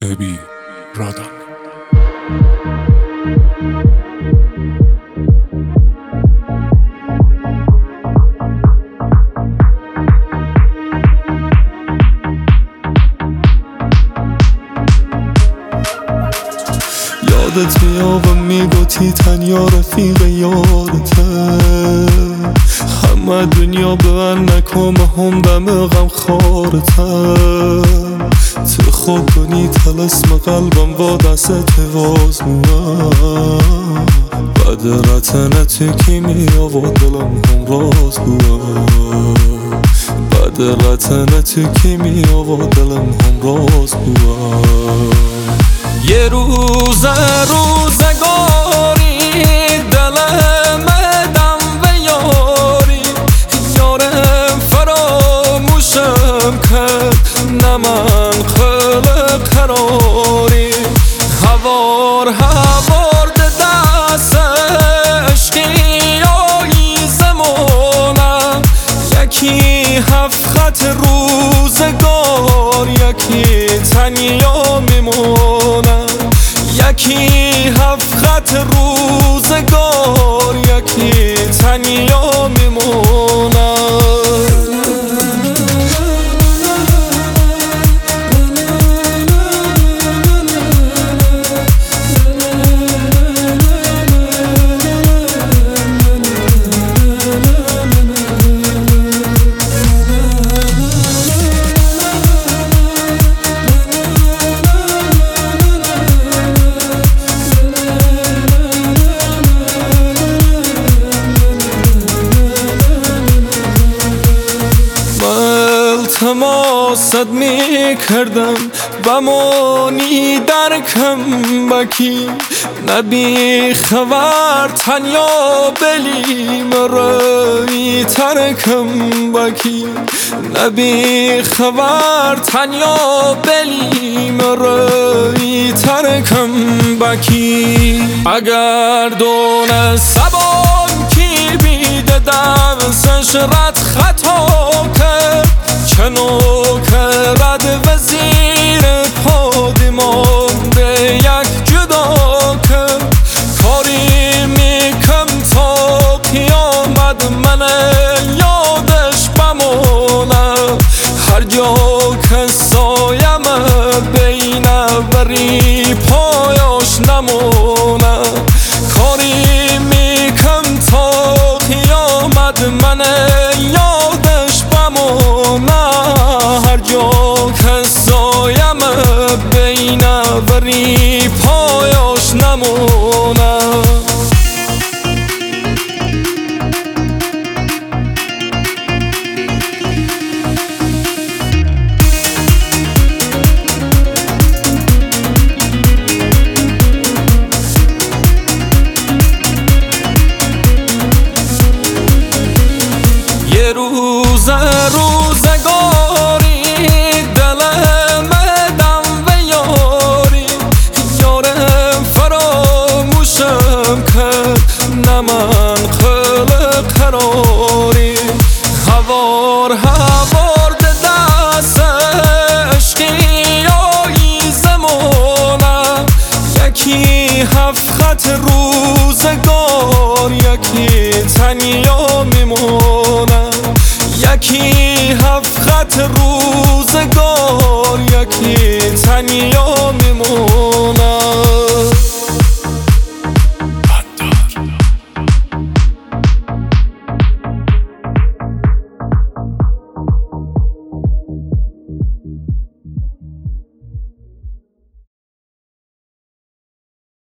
ابی رادان. یادت میام میگوتی تنیا رفیق یارته، همه دنیا به من نکن هم دم غم خارته. تو خود کنی تلسم قلبم با دست وازموه، بعد رتنه تو کیمیا و دلم هم راز بوه، بعد رتنه تو کیمیا و دلم هم راز بوه. یه روزگاری دلم دم و یاری، یارم فراموشم کرد نه من خلق قراری. هوار دست عشقی زمانم، یکی هفت خط روزگار، یکی تنیا میمونم. یکی هفت خط روزگار، یکی تنیا میمونم. تماست میکردم بمانی در کمبکی، نبی خبر تنیا بلیم رای ترکم بکی. نبی خبر تنیا بلیم رای ترکم بکی. اگر دون سبان کی بیده دستش رد خطا کرد، چنو کرد وزیر پادیمان به یک جدا کرد. کاری میکم تا قیامت من یادش بمونه، هر جا که سایم بین بری پایاش نمونه. کاری میکم تا قیامت من یادش بمونه، هر جا که سایم بین بری پایاش نمونه. یه روزگاری دلم دم و یاری، یارم فراموشم کرد نه من خلق قراری. هوار دست عشقی زمانم، یکی هفت خط روزگار، یکی تنیا میمونم. یکی هفت خط روزگار، یکی تنیا